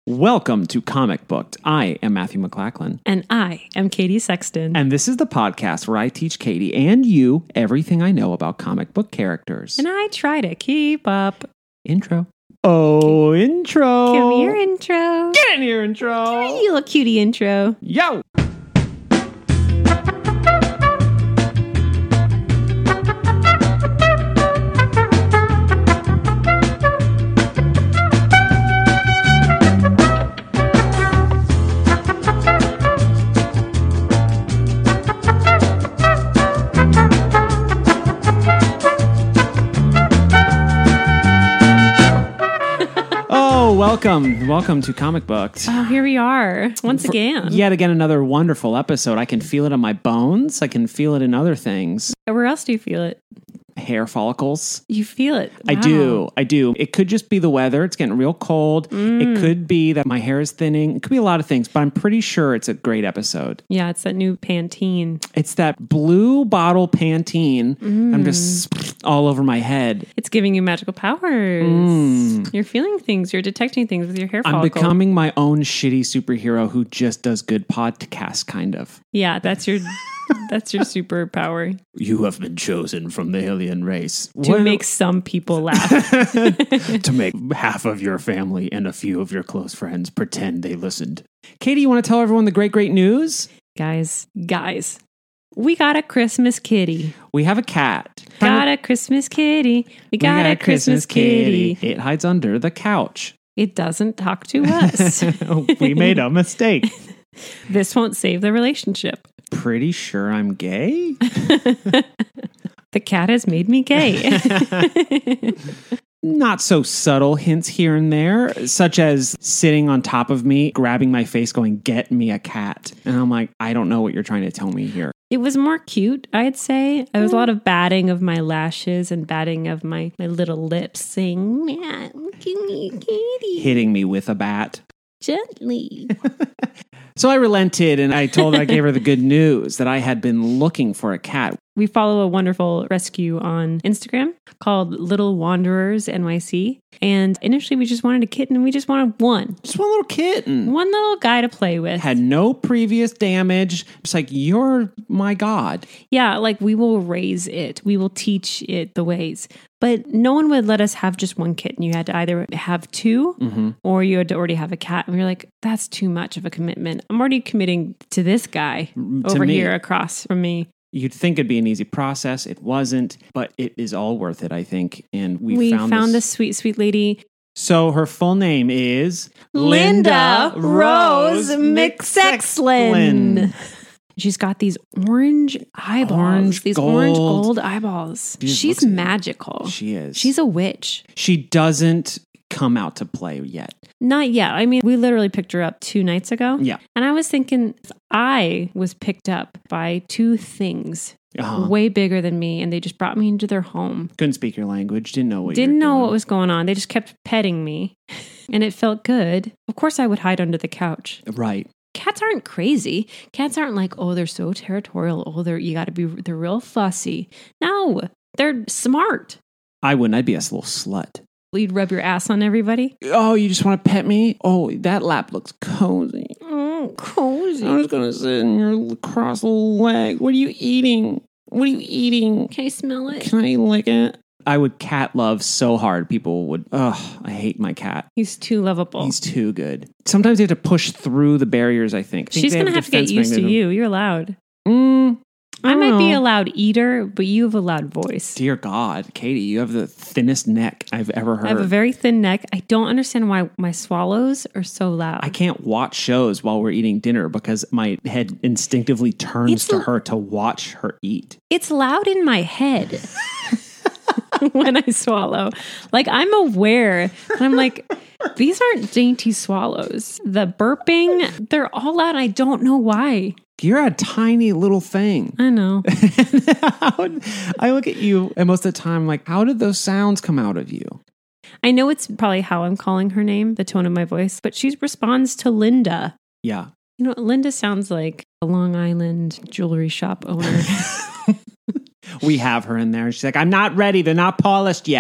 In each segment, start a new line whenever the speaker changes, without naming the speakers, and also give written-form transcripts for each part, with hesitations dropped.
Welcome to Comic Booked. I am Matthew McLachlan.
And I am Katie Sexton.
And this is the podcast where I teach Katie and you everything I know about comic book characters.
And I try to keep up.
Intro. Oh, intro.
Come here, intro.
Get in here, intro.
You little cutie intro.
Yo. Welcome to Comic Booked.
Oh, here we are once again.
Yet again, another wonderful episode. I can feel it on my bones. I can feel it in other things.
Where else do you feel it?
Hair follicles.
You feel it.
Wow. I do. It could just be the weather. It's getting real cold. It could be that my hair is thinning. It could be a lot of things, but I'm pretty sure it's a great episode.
Yeah, it's that new Pantene.
It's that blue bottle Pantene. I'm just all over my head.
It's giving you magical powers. You're feeling things. You're detecting things with your hair follicle.
I'm becoming my own shitty superhero who just does good podcasts, kind of.
Yeah, that's your superpower.
You have been chosen from the alien race.
To make some people laugh.
To make half of your family and a few of your close friends pretend they listened. Katie, you want to tell everyone the great news?
Guys, we got a Christmas kitty. We
have a cat.
Got a Christmas kitty. We got a Christmas kitty.
It hides under the couch.
It doesn't talk to us.
We made a mistake.
This won't save the relationship.
Pretty sure I'm gay?
The cat has made me gay.
Not so subtle hints here and there, such as sitting on top of me, grabbing my face, going, "Get me a cat." And I'm like, I don't know what you're trying to tell me here.
It was more cute, I'd say. There was a lot of batting of my lashes and batting of my little lips, saying, "Matt, give me a kitty."
Hitting me with a bat.
Gently.
So I relented and I gave her the good news that I had been looking for a cat.
We follow a wonderful rescue on Instagram called Little Wanderers NYC. And initially we just wanted a kitten. We just wanted one.
Just one little kitten.
One little guy to play with.
Had no previous damage. It's like, you're my God.
Yeah, like we will raise it. We will teach it the ways. But no one would let us have just one kitten. You had to either have two or you had to already have a cat. And we were like, that's too much of a commitment. I'm already committing to this guy over here across from me.
You'd think it'd be an easy process. It wasn't, but it is all worth it, I think. And we found
this sweet, sweet lady.
So her full name is
Linda Rose McSexlin. She's got these orange eyeballs, orange gold eyeballs. She's magical.
She is.
She's a witch.
She doesn't come out to play yet.
Not yet. I mean, we literally picked her up 2 nights ago.
Yeah.
And I was thinking, if I was picked up by 2 things way bigger than me, and they just brought me into their home.
Couldn't speak your language. Didn't know what
was going on. They just kept petting me, and it felt good. Of course, I would hide under the couch.
Right.
Cats aren't crazy. Cats aren't like, oh, they're so territorial. Oh, they're real fussy. No, they're smart.
I wouldn't. I'd be a little slut.
You'd rub your ass on everybody.
Oh, you just want to pet me? Oh, that lap looks cozy.
Oh, cozy.
I'm just going to sit in your cross leg. What are you eating?
Can I smell it?
Can I lick it? I would cat love so hard. People would, I hate my cat.
He's too lovable.
He's too good. Sometimes you have to push through the barriers, I think.
She's going to have to get used to you. You're loud. I might be a loud eater, but you have a loud voice.
Dear God, Katie, you have the thinnest neck I've ever heard.
I have a very thin neck. I don't understand why my swallows are so loud.
I can't watch shows while we're eating dinner because my head instinctively turns to her to watch her eat.
It's loud in my head when I swallow. Like, I'm aware, and I'm like, these aren't dainty swallows. The burping, they're all loud. I don't know why.
You're a tiny little thing.
I know.
I look at you, and most of the time, I'm like, how did those sounds come out of you?
I know it's probably how I'm calling her name, the tone of my voice, but she responds to Linda.
Yeah.
You know, Linda sounds like a Long Island jewelry shop owner.
We have her in there. She's like, I'm not ready. They're not polished yet.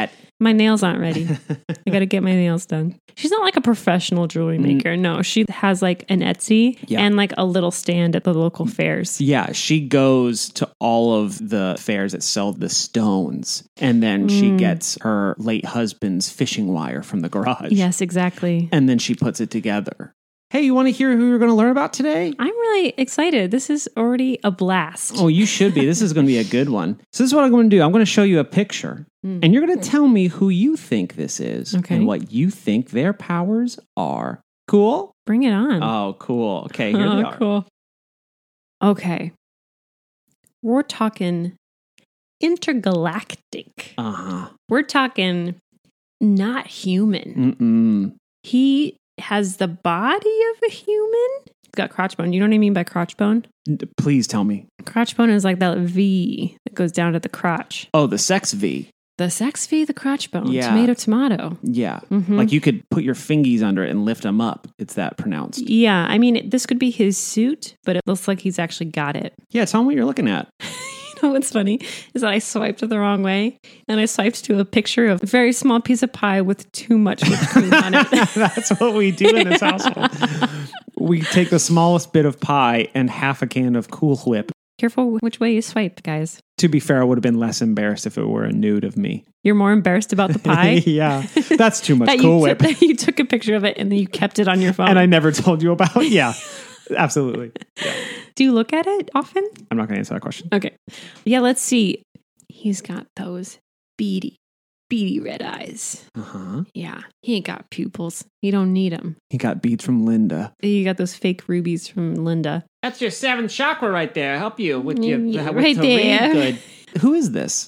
My nails aren't ready. I got to get my nails done. She's not like a professional jewelry maker. No, she has like an Etsy and like a little stand at the local fairs.
Yeah, she goes to all of the fairs that sell the stones, and then she gets her late husband's fishing wire from the garage.
Yes, exactly.
And then she puts it together. Hey, you want to hear who you're going to learn about today?
I'm really excited. This is already a blast.
Oh, you should be. This is going to be a good one. So this is what I'm going to do. I'm going to show you a picture, and you're going to tell me who you think this is and what you think their powers are. Cool?
Bring it on.
Oh, cool. Okay, here they are.
Cool. Okay. We're talking intergalactic.
Uh-huh.
We're talking not human.
Mm-mm.
He has the body of a human. He's got crotch bone. You know what I mean by crotch bone?
Please tell me.
Crotch bone is like that V that goes down to the crotch.
Oh, the sex V.
The sex V, the crotch bone.
Yeah.
Tomato.
Yeah. Like you could put your fingies under it and lift them up. It's that pronounced.
Yeah. I mean, this could be his suit, but it looks like he's actually got it.
Yeah, tell me what you're looking at.
You know what's funny is that I swiped the wrong way and I swiped to a picture of a very small piece of pie with too much whipped cream on it.
That's what we do in this household. We take the smallest bit of pie and half a can of Cool Whip.
Careful which way you swipe, guys.
To be fair, I would have been less embarrassed if it were a nude of me.
You're more embarrassed about the pie?
Yeah, that's too much
that
Cool Whip.
That you took a picture of it and then you kept it on your phone.
And I never told you about it. Yeah, absolutely. Yeah.
Do you look at it often?
I'm not going to answer that question.
Okay. Yeah, let's see. He's got those beady red eyes.
Uh-huh.
Yeah, he ain't got pupils. He don't need them.
He got beads from Linda.
You got those fake rubies from Linda.
That's your seventh chakra right there. Help you with
your right there.
Good. Who is this?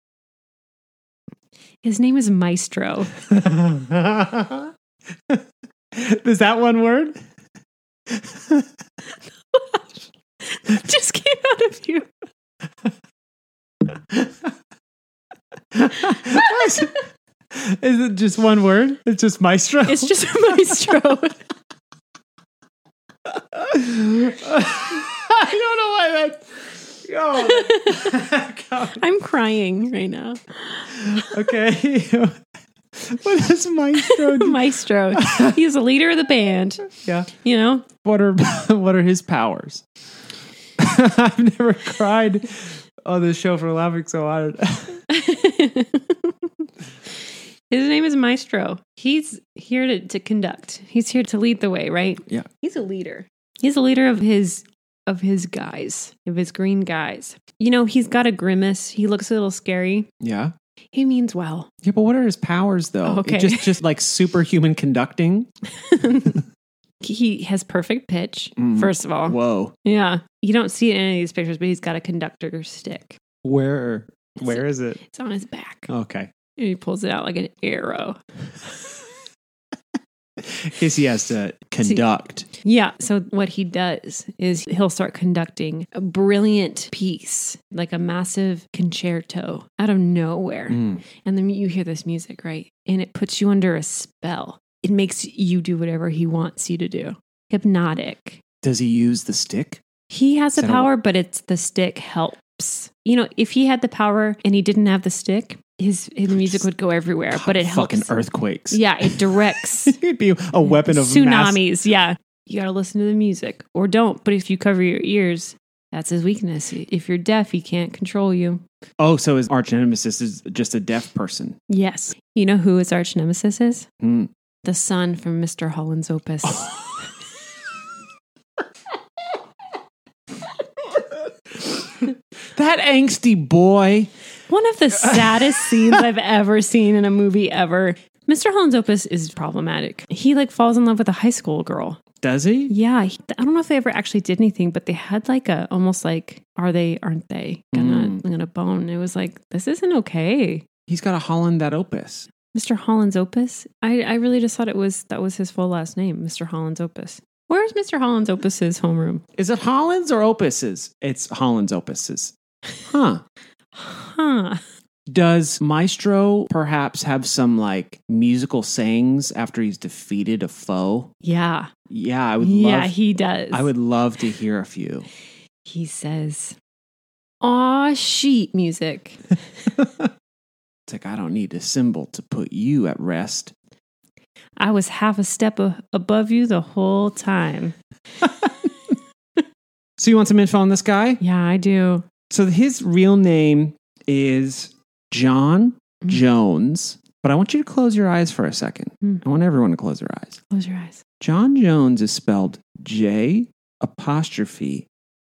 His name is Maestro.
Is that one word?
Just came out of you.
Is it just one word? It's just Maestro?
It's just Maestro.
I don't know why that... Oh.
I'm crying right now.
Okay. What is Maestro do?
Maestro. He's the leader of the band.
Yeah.
You know?
What are his powers? I've never cried on this show for laughing so hard.
His name is Maestro. He's here to conduct. He's here to lead the way, right?
Yeah.
He's a leader. He's a leader of his guys, of his green guys. You know, he's got a grimace. He looks a little scary.
Yeah.
He means well.
Yeah, but what are his powers though?
Oh, okay.
Just like superhuman conducting?
He has perfect pitch, first of all.
Whoa.
Yeah. You don't see it in any of these pictures, but he's got a conductor stick.
Where is it?
It's on his back.
Okay.
And he pulls it out like an arrow.
In case he has to conduct.
Yeah. So what he does is he'll start conducting a brilliant piece, like a massive concerto out of nowhere. And then you hear this music, right? And it puts you under a spell. It makes you do whatever he wants you to do. Hypnotic.
Does he use the stick?
He has the power, but it's the stick helps. You know, if he had the power and he didn't have the stick, his music would go everywhere, but it helps.
Fucking earthquakes.
Yeah, it directs.
It'd be a weapon of
tsunamis. Yeah. You got to listen to the music or don't. But if you cover your ears, that's his weakness. If you're deaf, he can't control you.
Oh, so his arch nemesis is just a deaf person.
Yes. You know who his arch nemesis is?
Mm.
The son from Mr. Holland's Opus.
That angsty boy.
One of the saddest scenes I've ever seen in a movie ever. Mr. Holland's Opus is problematic. He like falls in love with a high school girl.
Does he?
Yeah. I don't know if they ever actually did anything, but they had like a almost like, are they, aren't they gonna bone? It was like, this isn't okay.
He's got a Holland that Opus.
Mr. Holland's Opus? I really just thought that was his full last name, Mr. Holland's Opus. Where's Mr. Holland's Opus's homeroom?
Is it Holland's or Opus's? It's Holland's Opus's. Huh. Does Maestro perhaps have some like musical sayings after he's defeated a foe?
Yeah.
Yeah, I would love.
Yeah, he does.
I would love to hear a few.
He says, "Aw, sheet music."
It's like, I don't need a symbol to put you at rest.
I was half a step above you the whole time.
So you want some info on this guy?
Yeah, I do.
So his real name is John Jones. But I want you to close your eyes for a second. I want everyone to close their eyes.
Close your eyes.
John Jones is spelled J''ONN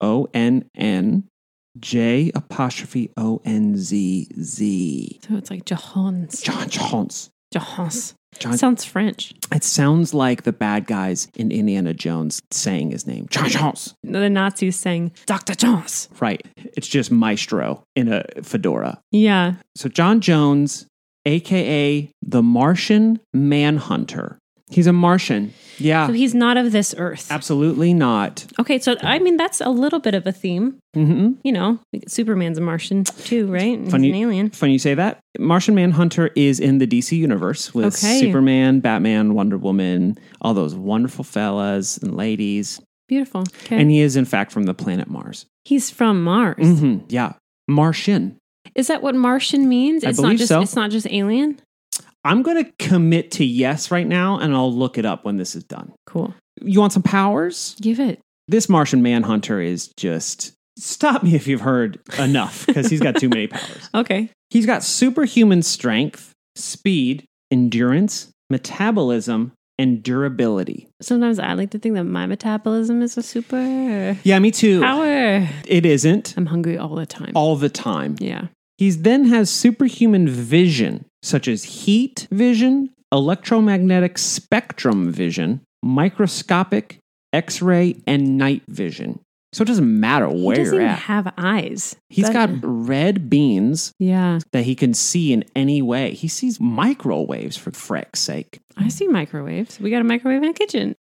J''ONZZ.
So it's like Johans.
John Jones.
Johans. Sounds French.
It sounds like the bad guys in Indiana Jones saying his name. John Jones.
The Nazis saying Dr. Jones.
Right. It's just Maestro in a fedora.
Yeah.
So John Jones, a.k.a. the Martian Manhunter. He's a Martian. Yeah.
So he's not of this earth.
Absolutely not.
Okay, so I mean, that's a little bit of a theme.
Mm-hmm.
You know, Superman's a Martian too, right? He's
Funny,
an alien.
Funny you say that. Martian Manhunter is in the DC universe with Superman, Batman, Wonder Woman, all those wonderful fellas and ladies.
Beautiful. Okay.
And he is, in fact, from the planet Mars.
He's from Mars.
Mm-hmm. Yeah. Martian.
Is that what Martian means?
I believe so.
It's not just alien?
I'm going to commit to yes right now, and I'll look it up when this is done.
Cool.
You want some powers?
Give it.
This Martian Manhunter is just... Stop me if you've heard enough, because he's got too many powers.
Okay.
He's got superhuman strength, speed, endurance, metabolism, and durability.
Sometimes I like to think that my metabolism is a super...
Yeah, me too.
Power.
It isn't.
I'm hungry all the time.
All the time.
Yeah.
He then has superhuman vision, such as heat vision, electromagnetic spectrum vision, microscopic, X-ray, and night vision. So it doesn't matter where you're at. He
doesn't even have eyes.
He's got red beams
that
he can see in any way. He sees microwaves, for frick's sake.
I see microwaves. We got a microwave in the kitchen.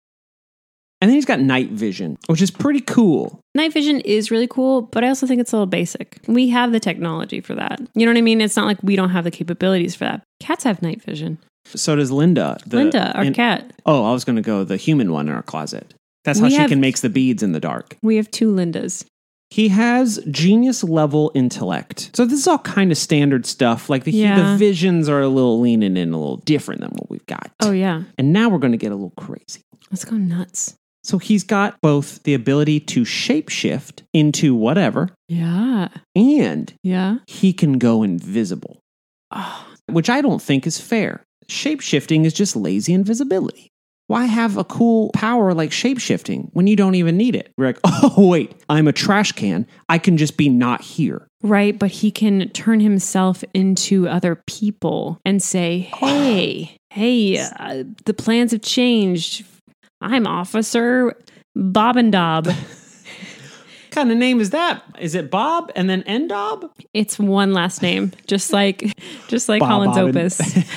And then he's got night vision, which is pretty cool.
Night vision is really cool, but I also think it's a little basic. We have the technology for that. You know what I mean? It's not like we don't have the capabilities for that. Cats have night vision.
So does Linda.
Our cat.
Oh, I was going to go the human one in our closet. That's how she can make the beads in the dark.
We have 2 Lindas.
He has genius level intellect. So this is all kind of standard stuff. Like the visions are a little leaning in a little different than what we've got.
Oh, yeah.
And now we're going to get a little crazy.
Let's go nuts.
So he's got both the ability to shapeshift into whatever.
Yeah.
And he can go invisible. Oh. Which I don't think is fair. Shapeshifting is just lazy invisibility. Why have a cool power like shapeshifting when you don't even need it? We're like, oh, wait, I'm a trash can. I can just be not here.
Right, but he can turn himself into other people and say, hey, the plans have changed. I'm Officer Bob and Dob.
What kind of name is that? Is it Bob and then Endob?
It's one last name, just like Colin's Opus.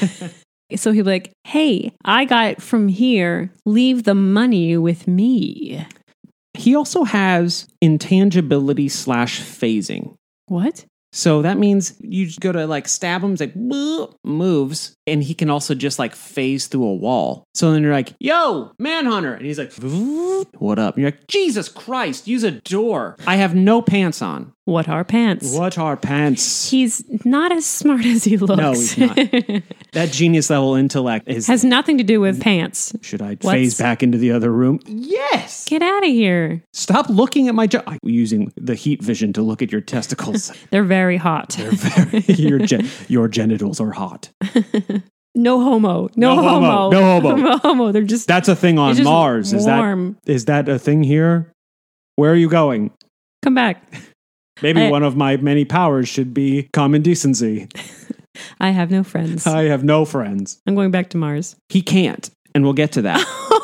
So he'll be like, hey, I got from here. Leave the money with me.
He also has intangibility / phasing.
What?
So that means you just go to like stab him, it's like moves, and he can also just like phase through a wall. So then you're like, yo, Manhunter. And he's like, what up? And you're like, Jesus Christ, use a door. I have no pants on.
What are pants?
What are pants?
He's not as smart as he looks.
No, he's not. That genius level intellect
has nothing to do with pants.
Should I phase back into the other room? Yes.
Get out of here.
Stop looking at my I'm using the heat vision to look at your testicles.
They're very hot.
Your genitals are hot.
No homo. No homo. No homo. They're just...
That's a thing on Mars.
Warm.
Is that a thing here? Where are you going?
Come back.
Maybe one of my many powers should be common decency.
I have no friends.
I have no friends.
I'm going back to Mars.
He can't, and we'll get to that.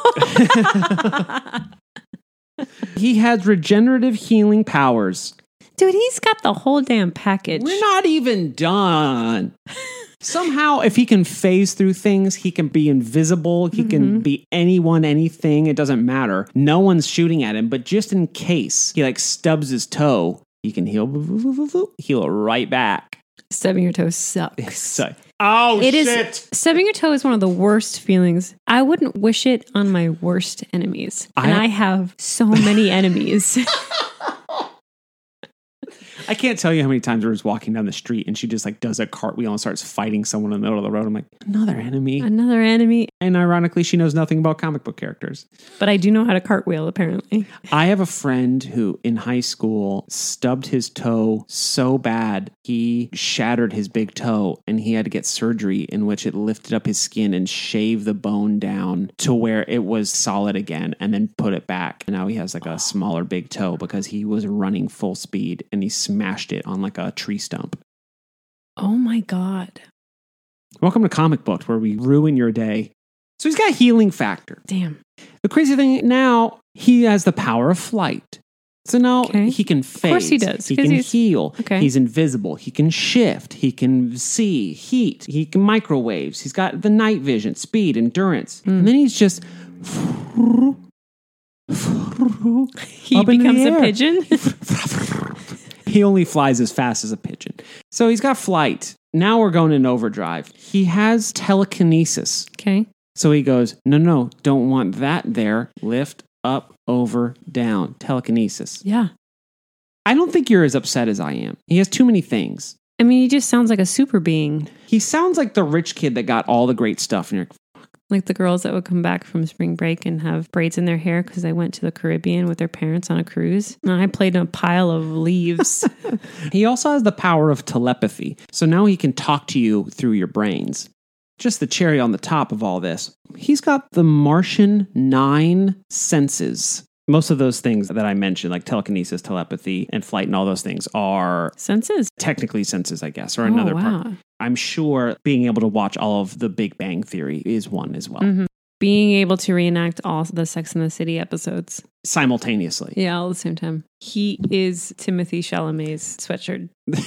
He has regenerative healing powers.
Dude, he's got the whole damn package.
We're not even done. Somehow, if he can phase through things, he can be invisible. He can be anyone, anything. It doesn't matter. No one's shooting at him, but just in case he like stubs his toe, he can heal right back.
Stubbing your toe sucks.
Stubbing
your toe is one of the worst feelings. I wouldn't wish it on my worst enemies. And I have so many enemies.
I can't tell you how many times I was walking down the street and she just like does a cartwheel and starts fighting someone in the middle of the road. I'm like, another enemy.
Another enemy.
And ironically, she knows nothing about comic book characters.
But I do know how to cartwheel, apparently.
I have a friend who in high school stubbed his toe so bad, he shattered his big toe and he had to get surgery in which it lifted up his skin and shaved the bone down to where it was solid again and then put it back. And now he has like a smaller big toe because he was running full speed and he smashed it on like a tree stump.
Oh my God.
Welcome to Comic Books, where we ruin your day. So he's got healing factor.
Damn.
The crazy thing now, he has the power of flight. So now he can phase. Of
course he does.
He can heal.
Okay.
He's invisible. He can shift. He can see heat. He can microwaves. He's got the night vision, speed, endurance. And then he's just...
He becomes a pigeon?
He only flies as fast as a pigeon. So he's got flight. Now we're going in overdrive. He has telekinesis.
Okay.
So he goes, no, don't want that there. Lift, up, over, down. Telekinesis.
Yeah.
I don't think you're as upset as I am. He has too many things.
I mean, he just sounds like a super being.
He sounds like the rich kid that got all the great stuff. And you're
like the girls that would come back from spring break and have braids in their hair because they went to the Caribbean with their parents on a cruise. And I played in a pile of leaves.
He also has the power of telepathy. So now he can talk to you through your brains. Just the cherry on the top of all this. He's got the Martian 9 senses. Most of those things that I mentioned, like telekinesis, telepathy, and flight, and all those things are...
senses?
Technically senses, I guess, or another part. I'm sure being able to watch all of the Big Bang Theory is one as well.
Mm-hmm. Being able to reenact all the Sex and the City episodes.
Simultaneously.
Yeah, all at the same time. He is Timothy Chalamet's sweatshirt.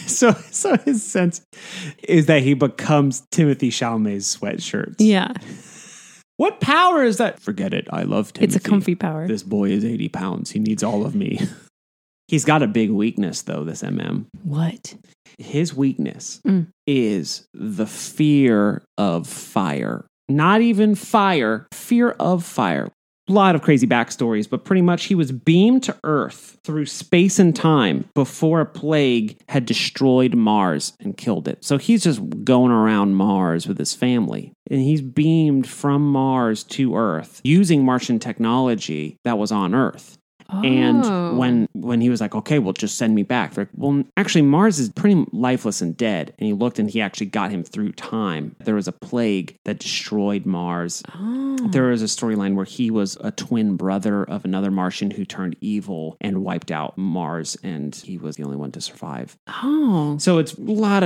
So his sense is that he becomes Timothy Chalamet's sweatshirts.
Yeah.
What power is that? Forget it. I love Timothy.
It's a comfy power.
This boy is 80 pounds. He needs all of me. He's got a big weakness, though, this MM.
What?
His weakness is the fear of fire. Not even fire, fear of fire. A lot of crazy backstories, but pretty much he was beamed to Earth through space and time before a plague had destroyed Mars and killed it. So he's just going around Mars with his family. And he's beamed from Mars to Earth using Martian technology that was on Earth.
Oh.
And when he was like, okay, well, just send me back. They're like, well, actually, Mars is pretty lifeless and dead. And he looked and he actually got him through time. There was a plague that destroyed Mars.
Oh.
There was a storyline where he was a twin brother of another Martian who turned evil and wiped out Mars. And he was the only one to survive.
Oh.
So it's a lot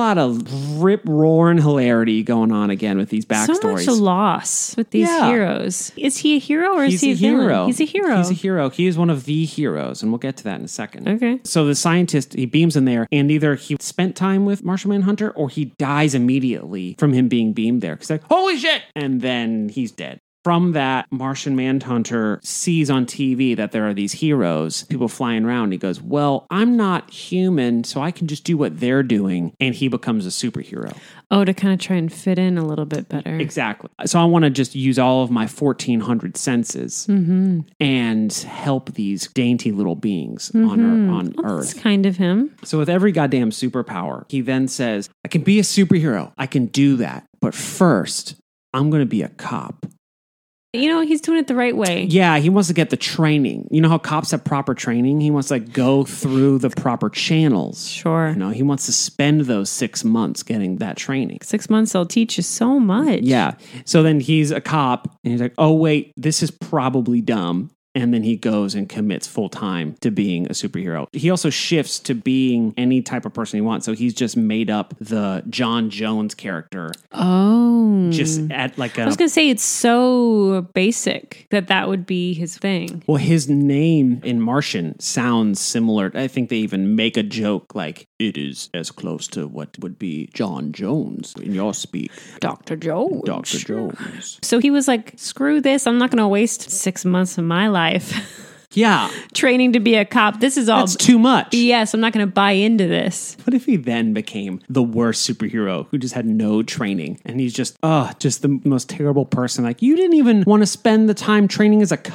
of rip-roaring hilarity going on again with these backstories.
So much loss with these heroes. Is he a hero or is he a villain? He's a hero.
He's a hero. He is one of the heroes, and we'll get to that in a second.
Okay.
So the scientist, he beams in there, and either he spent time with Martian Manhunter, or he dies immediately from him being beamed there. He's like, holy shit! And then he's dead. From that, Martian Manhunter sees on TV that there are these heroes, people flying around. He goes, well, I'm not human, so I can just do what they're doing. And he becomes a superhero.
Oh, to kind of try and fit in a little bit better.
Exactly. So I want to just use all of my 1,400 senses and help these dainty little beings on Earth.
That's kind of him.
So with every goddamn superpower, he then says, I can be a superhero. I can do that. But first, I'm going to be a cop.
You know, he's doing it the right way.
Yeah, he wants to get the training. You know how cops have proper training? He wants to go through the proper channels.
Sure.
You know, he wants to spend those 6 months getting that training.
6 months, they'll teach you so much.
Yeah. So then he's a cop and he's like, oh, wait, this is probably dumb. And then he goes and commits full time to being a superhero. He also shifts to being any type of person he wants. So he's just made up the John Jones character.
Oh.
Just at like a...
I was going to say, it's so basic that would be his thing.
Well, his name in Martian sounds similar. I think they even make a joke like, it is as close to what would be John Jones in your speak.
Dr. Jones.
Dr. Jones.
So he was like, screw this. I'm not going to waste 6 months of my life.
Yeah.
Training to be a cop. This is all...
That's too much.
Yes, I'm not going to buy into this.
What if he then became the worst superhero who just had no training and he's just the most terrible person? Like, you didn't even want to spend the time training as a cop?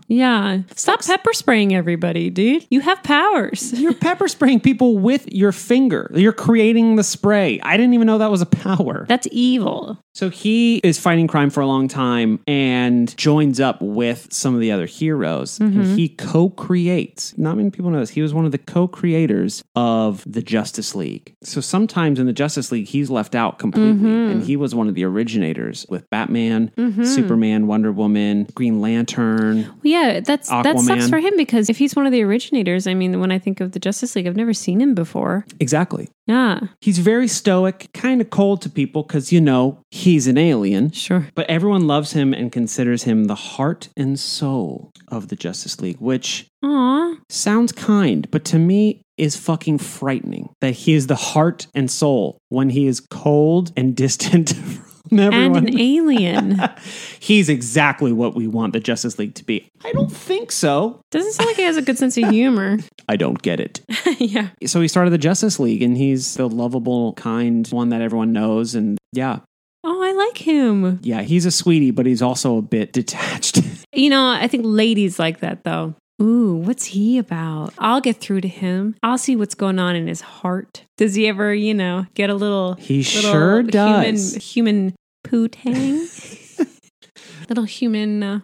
Yeah. Stop pepper spraying everybody, dude. You have powers.
You're pepper spraying people with your finger. You're creating the spray. I didn't even know that was a power.
That's evil.
So he is fighting crime for a long time and joins up with some of the other heroes. And he co-creates. Not many people know this. He was one of the co-creators of the Justice League. So sometimes in the Justice League, he's left out completely. And he was one of the originators with Batman, Superman, Wonder Woman, Green Lantern.
Well, yeah, that
Aquaman.
sucks for him because if he's one of the originators, I mean, when I think of the Justice League, I've never seen him before.
Exactly.
Yeah.
He's very stoic, kind of cold to people because, he's an alien.
Sure.
But everyone loves him and considers him the heart and soul of the Justice League, which sounds kind, but to me is fucking frightening that he is the heart and soul when he is cold and distant from everyone.
And an alien.
He's exactly what we want the Justice League to be. I don't think so.
Doesn't sound like he has a good sense of humor.
I don't get it.
Yeah.
So he started the Justice League and he's the lovable, kind one that everyone knows. And yeah.
Oh, I like him.
Yeah, he's a sweetie, but he's also a bit detached.
I think ladies like that, though. Ooh, what's he about? I'll get through to him. I'll see what's going on in his heart. Does he ever, get a little...
He sure does.
Human poo-tang? Little human...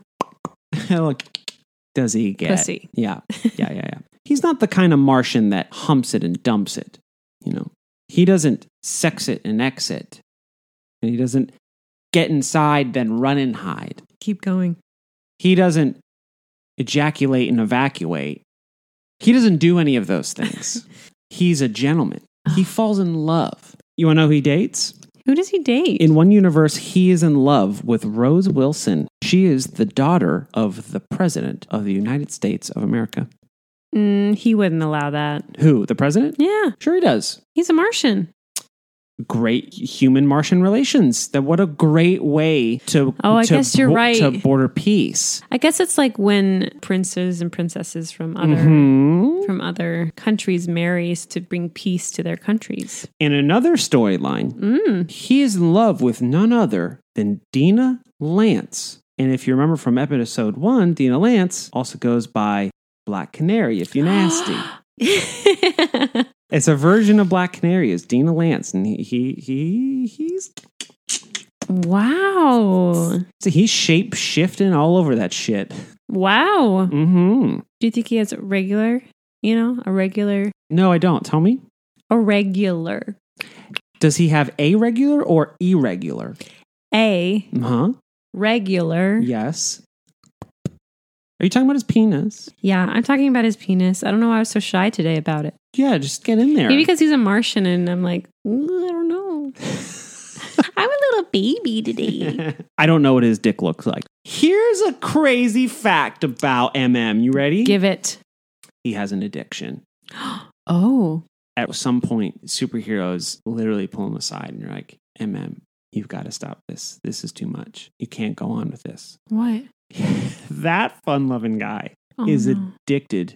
Does he get...
Pussy.
Yeah. He's not the kind of Martian that humps it and dumps it. He doesn't sex it and exit. And he doesn't get inside, then run and hide.
Keep going.
He doesn't ejaculate and evacuate. He doesn't do any of those things. He's a gentleman. He falls in love. You want to know who he dates?
Who does he date?
In one universe, he is in love with Rose Wilson. She is the daughter of the President of the United States of America.
He wouldn't allow that.
Who? The President?
Yeah.
Sure he does.
He's a Martian.
Great human-Martian relations. What a great way to
guess you're right.
To border peace.
I guess it's like when princes and princesses from other countries marry to bring peace to their countries.
In another storyline, he is in love with none other than Dina Lance. And if you remember from episode 1, Dina Lance also goes by Black Canary, if you're nasty. It's a version of Black Canary. Is Dina Lance, and he's
wow.
So he's shape shifting all over that shit.
Wow.
Mm-hmm.
Do you think he has a regular? A regular?
No, I don't. Tell me.
A regular.
Does he have a regular or irregular?
A. Regular.
Yes. Are you talking about his penis?
Yeah, I'm talking about his penis. I don't know why I was so shy today about it.
Yeah, just get in there.
Maybe because he's a Martian and I'm like, I don't know. I'm a little baby today.
I don't know what his dick looks like. Here's a crazy fact about MM. You ready?
Give it.
He has an addiction.
Oh.
At some point, superheroes literally pull him aside and you're like, MM, you've got to stop this. This is too much. You can't go on with this.
What?
That fun-loving guy is addicted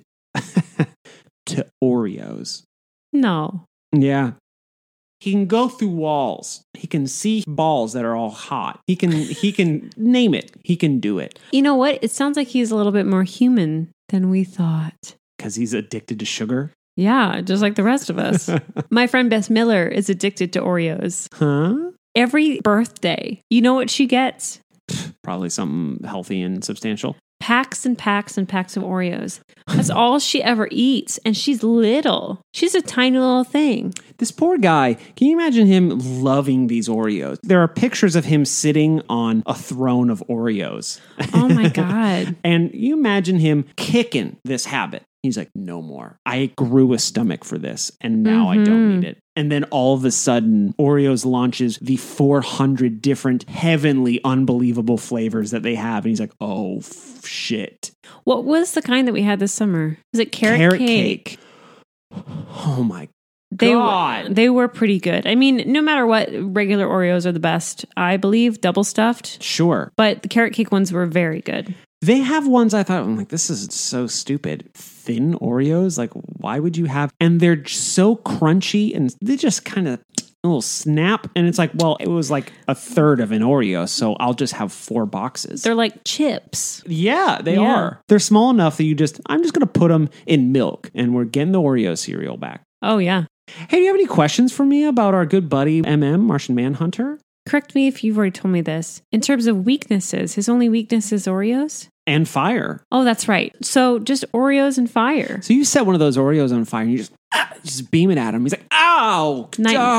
to Oreos.
No.
Yeah. He can go through walls. He can see balls that are all hot. He can name it. He can do it.
You know what? It sounds like he's a little bit more human than we thought.
Because he's addicted to sugar?
Yeah, just like the rest of us. My friend Bess Miller is addicted to Oreos.
Huh?
Every birthday, you know what she gets?
Probably something healthy and substantial.
Packs and packs and packs of Oreos. That's all she ever eats. And she's little. She's a tiny little thing.
This poor guy, can you imagine him loving these Oreos? There are pictures of him sitting on a throne of Oreos.
Oh my God.
And you imagine him kicking this habit. He's like, no more. I grew a stomach for this, and now I don't need it. And then all of a sudden, Oreos launches the 400 different heavenly, unbelievable flavors that they have. And he's like, oh, shit.
What was the kind that we had this summer? Was it carrot cake?
Oh my God.
They were pretty good. I mean, no matter what, regular Oreos are the best. I believe double stuffed.
Sure.
But the carrot cake ones were very good.
They have ones I thought, I'm like, this is so stupid. Thin Oreos? Like, why would you have... And they're so crunchy and they just kind of... a little snap. And it's like, well, it was like a third of an Oreo, so I'll just have 4 boxes.
They're like chips.
Yeah, they
Yeah.
are. They're small enough that I'm just going to put them in milk, and we're getting the Oreo cereal back.
Oh, yeah.
Hey, do you have any questions for me about our good buddy Martian Manhunter?
Correct me if you've already told me this. In terms of weaknesses, his only weakness is Oreos?
And fire.
Oh, that's right. So just Oreos and fire.
So you set one of those Oreos on fire and you just beam it at him. He's like, ow!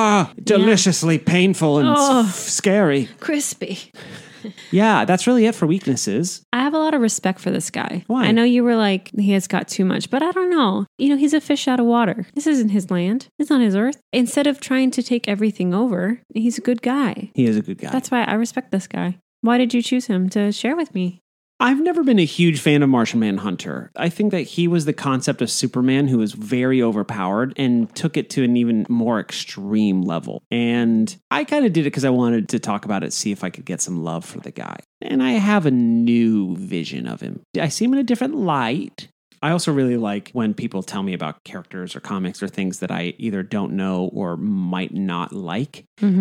Deliciously painful and scary.
Crispy.
Yeah, that's really it for weaknesses.
I have a lot of respect for this guy.
Why?
I know you were like, he has got too much, but I don't know. You know, he's a fish out of water. This isn't his land. It's not his earth. Instead of trying to take everything over, he's a good guy.
He is a good guy.
That's why I respect this guy. Why did you choose him to share with me?
I've never been a huge fan of Martian Manhunter. I think that he was the concept of Superman who was very overpowered and took it to an even more extreme level. And I kind of did it because I wanted to talk about it, see if I could get some love for the guy. And I have a new vision of him. I see him in a different light. I also really like when people tell me about characters or comics or things that I either don't know or might not like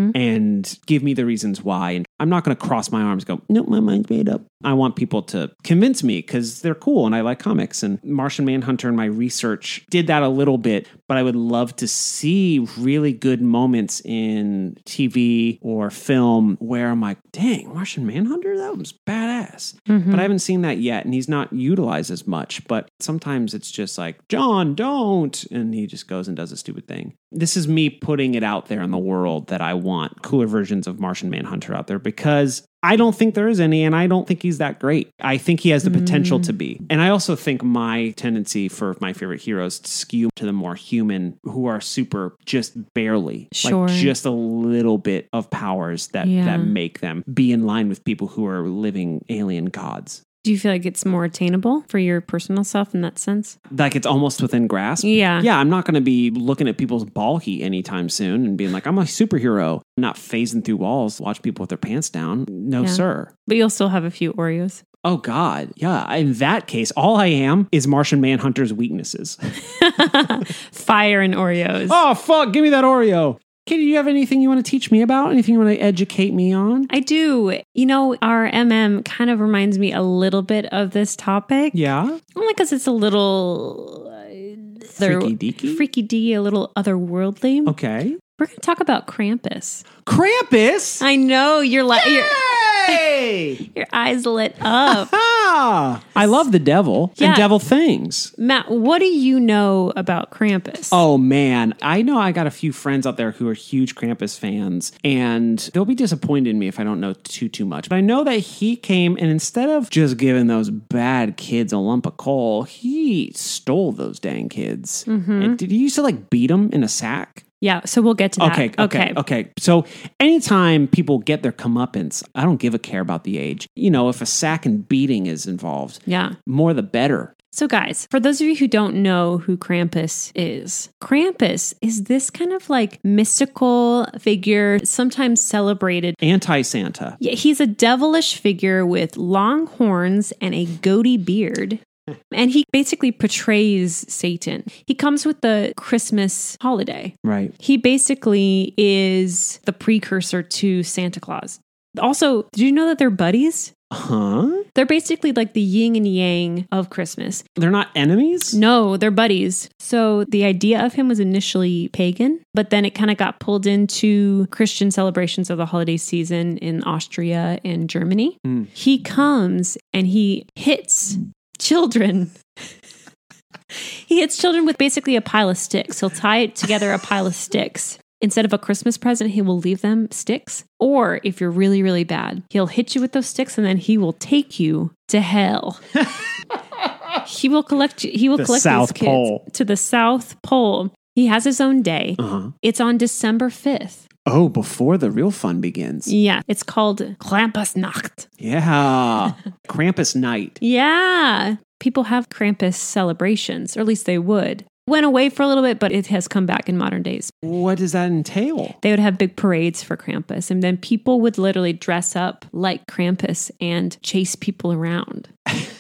and give me the reasons why. And I'm not going to cross my arms and go, nope, my mind's made up. I want people to convince me because they're cool and I like comics. And Martian Manhunter in my research did that a little bit, but I would love to see really good moments in TV or film where I'm like, dang, Martian Manhunter? That was badass. But I haven't seen that yet, and he's not utilized as much. But sometimes it's just like, John, don't. And he just goes and does a stupid thing. This is me putting it out there in the world that I want cooler versions of Martian Manhunter out there because I don't think there is any, and I don't think he's that great. I think he has the potential to be. And I also think my tendency for my favorite heroes to skew to the more human who are super just barely, like just a little bit of powers that make them be in line with people who are living alien gods.
Do you feel like it's more attainable for your personal self in that sense?
Like it's almost within grasp?
Yeah.
Yeah, I'm not going to be looking at people's ball heat anytime soon and being like, I'm a superhero. I'm not phasing through walls, watch people with their pants down. No, sir.
But you'll still have a few Oreos.
Oh, God. Yeah. In that case, all I am is Martian Manhunter's weaknesses.
Fire and Oreos.
Oh, fuck. Give me that Oreo. Katie, do you have anything you want to teach me about? Anything you want to educate me on?
I do. You know, our kind of reminds me a little bit of this topic.
Yeah?
Only because it's a little... Freaky-deaky, a little otherworldly.
Okay.
We're going to talk about Krampus.
Krampus?
I know. You're like...
Hey!
Your eyes lit up.
I love the devil and devil things.
Matt, what do you know about Krampus?
Oh, man. I know I got a few friends out there who are huge Krampus fans, and they'll be disappointed in me if I don't know too much. But I know that he came, and instead of just giving those bad kids a lump of coal, he stole those dang kids. And did he used to like beat them in a sack?
Yeah, so we'll get to that.
Okay. So anytime people get their comeuppance, I don't give a care about the age. You know, if a sack and beating is involved, more the better.
So guys, for those of you who don't know who Krampus is this kind of like mystical figure, sometimes celebrated.
Anti-Santa.
Yeah, he's a devilish figure with long horns and a goatee beard. And he basically portrays Satan. He comes with the Christmas holiday.
Right.
He basically is the precursor to Santa Claus. Also, did you know that they're buddies?
Huh?
They're basically like the yin and yang of Christmas.
They're not enemies?
No, they're buddies. So the idea of him was initially pagan, but then it kind of got pulled into Christian celebrations of the holiday season in Austria and Germany. He comes and he hits children. He hits children with basically a pile of sticks. He'll tie it together a pile of sticks. Instead of a Christmas present, he will leave them sticks. Or if you're really, really bad, he'll hit you with those sticks and then he will take you to hell. He will collect
South
these kids
Pole.
to the South Pole. He has his own day. It's on December 5th.
Oh, before the real fun begins.
Yeah, it's called Krampusnacht.
Yeah, Krampus night.
Yeah, people have Krampus celebrations, or at least they would. Went away for a little bit, but it has come back in modern days.
What does that entail?
They would have big parades for Krampus, and then people would literally dress up like Krampus and chase people around.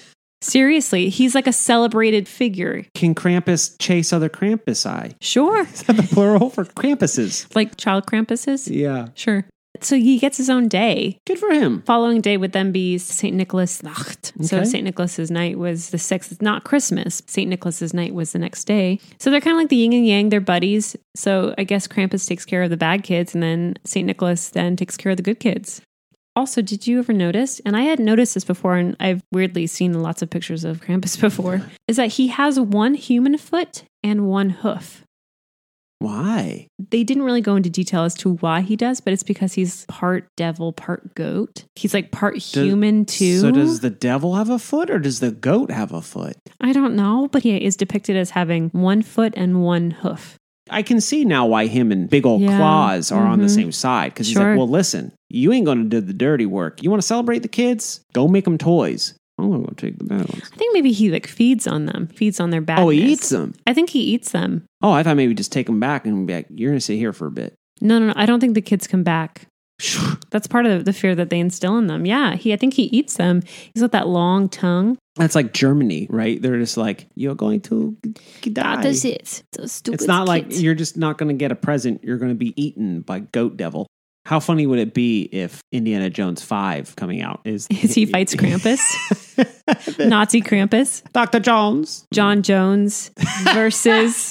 Seriously, he's like a celebrated figure.
Can Krampus chase other Krampusi?
Sure.
Is that the plural for Krampuses?
Like child Krampuses?
Yeah.
Sure. So he gets his own day.
Good for him.
Following day would then be St. Nicholas Nacht. So
Okay.
St. Nicholas's night was the 6th. It's not Christmas. St. Nicholas's night was the next day. So they're kind of like the yin and yang. They're buddies. So I guess Krampus takes care of the bad kids and then St. Nicholas then takes care of the good kids. Also, did you ever notice, and I hadn't noticed this before, and I've weirdly seen lots of pictures of Krampus before, is that he has one human foot and one hoof.
Why?
They didn't really go into detail as to why he does, but it's because he's part devil, part goat. He's like part human too.
So does the devil have a foot or does the goat have a foot?
I don't know, but he is depicted as having one foot and one hoof.
I can see now why him and big old
Yeah.
claws are on the
Mhm.
same side. Because he's
Sure.
like, well, listen, you ain't going to do the dirty work. You want to celebrate the kids? Go make them toys. I'm going to go take the bad ones.
I think maybe he like feeds on them, feeds on their badness.
Oh, he eats them.
I think he eats them.
Oh, I thought maybe just take them back and be like, you're going to sit here for a bit.
No. I don't think the kids come back. That's part of the fear that they instill in them. Yeah, I think he eats them. He's got that long tongue.
That's like Germany, right? They're just like, you're going to die.
That is it. Those stupid
It's not like
kids.
you're just not going to get a present. You're going to be eaten by Goat Devil. How funny would it be if Indiana Jones 5 coming out is
he fights Krampus, Nazi Krampus,
Dr. Jones.
John Jones versus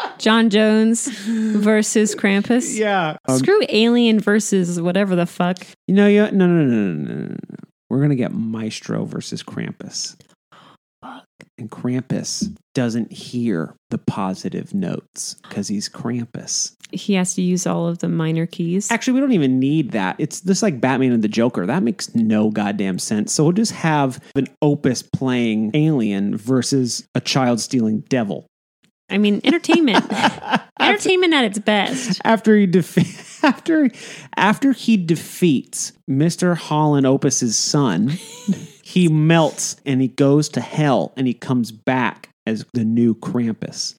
Krampus.
Yeah.
Screw Alien versus whatever the fuck.
No. We're going to get Maestro versus Krampus. And Krampus doesn't hear the positive notes because he's Krampus.
He has to use all of the minor keys.
Actually, we don't even need that. It's just like Batman and the Joker. That makes no goddamn sense. So we'll just have an Opus playing alien versus a child stealing devil.
I mean, entertainment. Entertainment at its best.
After he defeats Mr. Holland Opus's son, he melts and he goes to hell and he comes back as the new Krampus.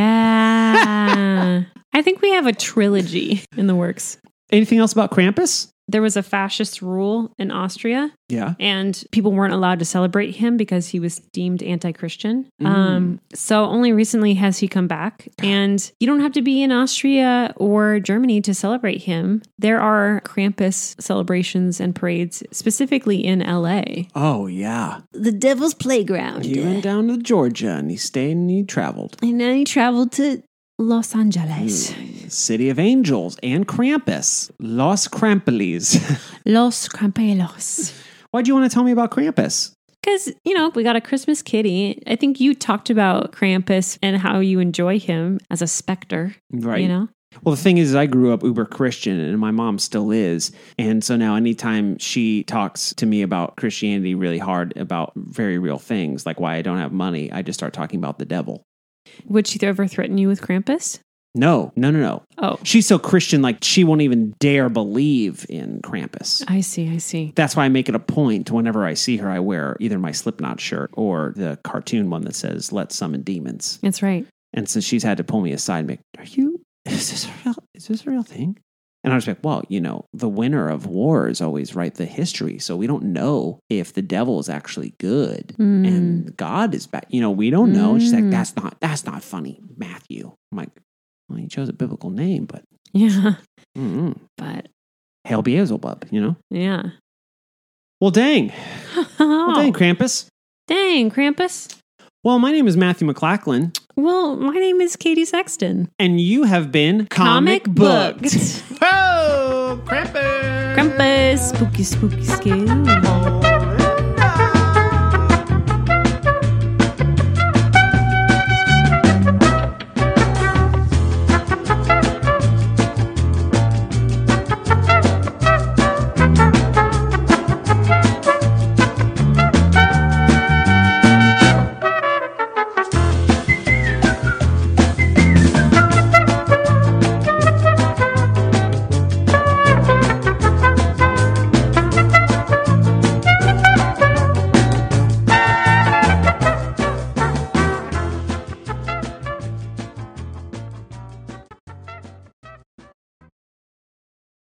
Yeah. I think we have a trilogy in the works.
Anything else about Krampus?
There was a fascist rule in Austria,
Yeah.
and people weren't allowed to celebrate him because he was deemed anti-Christian. So only recently has he come back, and you don't have to be in Austria or Germany to celebrate him. There are Krampus celebrations and parades specifically in LA.
Oh, yeah.
The Devil's Playground.
He went down to Georgia and he stayed and he traveled.
And then he traveled to Los Angeles.
City of Angels and Krampus. Los Krampeles.
Los Crampelos.
Why'd you want to tell me about Krampus?
Because, we got a Christmas kitty. I think you talked about Krampus and how you enjoy him as a specter.
Right.
Well,
the thing is, I grew up uber Christian and my mom still is. And so now anytime she talks to me about Christianity really hard, about very real things, like why I don't have money, I just start talking about the devil.
would she ever threaten you with Krampus?
No.
Oh,
She's so Christian, like she won't even dare believe in Krampus.
I see.
That's why I make it a point whenever I see her, I wear either my Slipknot shirt or the cartoon one that says, let's summon demons.
That's right.
And so she's had to pull me aside and make, is this a real thing? And I was like, well, the winner of wars always write the history. So we don't know if the devil is actually good and God is bad. We don't know. And she's like, that's not funny, Matthew. I'm like, well, he chose a biblical name, but
Yeah.
But Hail Beelzebub,
Yeah.
Well, dang. Well, dang, Krampus.
Dang, Krampus.
Well, my name is Matthew McLachlan.
Well, my name is Katie Sexton.
And you have been
Comic Booked.
Whoa, Krampus.
Krampus. Spooky, scary.